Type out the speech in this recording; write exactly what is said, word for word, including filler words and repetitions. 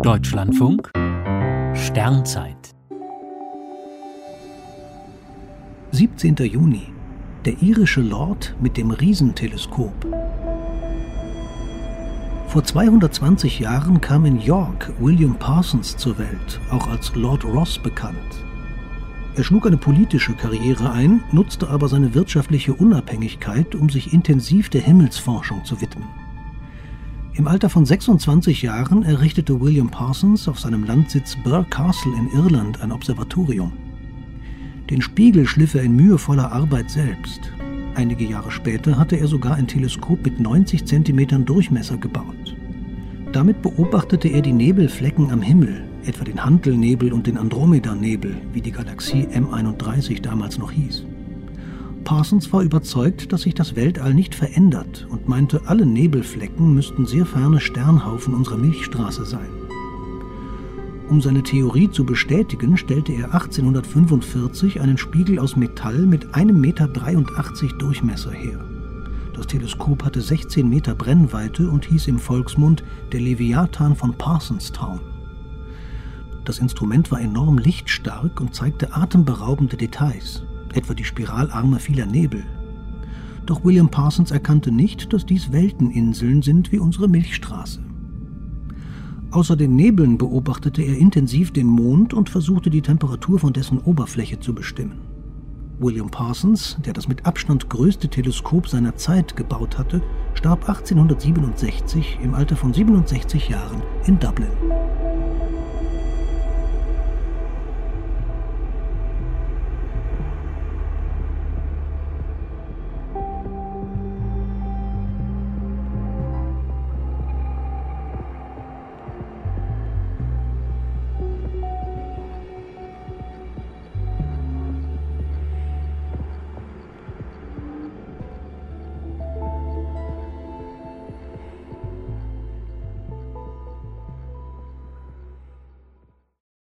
Deutschlandfunk Sternzeit siebzehnter Juni. Der irische Lord mit dem Riesenteleskop. Vor zweihundertzwanzig Jahren kam in York William Parsons zur Welt, auch als Lord Rosse bekannt. Er schlug eine politische Karriere ein, nutzte aber seine wirtschaftliche Unabhängigkeit, um sich intensiv der Himmelsforschung zu widmen. Im Alter von sechsundzwanzig Jahren errichtete William Parsons auf seinem Landsitz Birr Castle in Irland ein Observatorium. Den Spiegel schliff er in mühevoller Arbeit selbst. Einige Jahre später hatte er sogar ein Teleskop mit neunzig Zentimetern Durchmesser gebaut. Damit beobachtete er die Nebelflecken am Himmel, etwa den Hantelnebel und den Andromeda-Nebel, wie die Galaxie M einunddreißig damals noch hieß. Parsons war überzeugt, dass sich das Weltall nicht verändert und meinte, alle Nebelflecken müssten sehr ferne Sternhaufen unserer Milchstraße sein. Um seine Theorie zu bestätigen, stellte er achtzehnhundertfünfundvierzig einen Spiegel aus Metall mit einem Meter dreiundachtzig Durchmesser her. Das Teleskop hatte sechzehn Meter Brennweite und hieß im Volksmund der Leviathan von Parsonstown. Das Instrument war enorm lichtstark und zeigte atemberaubende Details, etwa die Spiralarme vieler Nebel. Doch William Parsons erkannte nicht, dass dies Welteninseln sind wie unsere Milchstraße. Außer den Nebeln beobachtete er intensiv den Mond und versuchte die Temperatur von dessen Oberfläche zu bestimmen. William Parsons, der das mit Abstand größte Teleskop seiner Zeit gebaut hatte, starb achtzehnhundertsiebenundsechzig im Alter von siebenundsechzig Jahren in Dublin.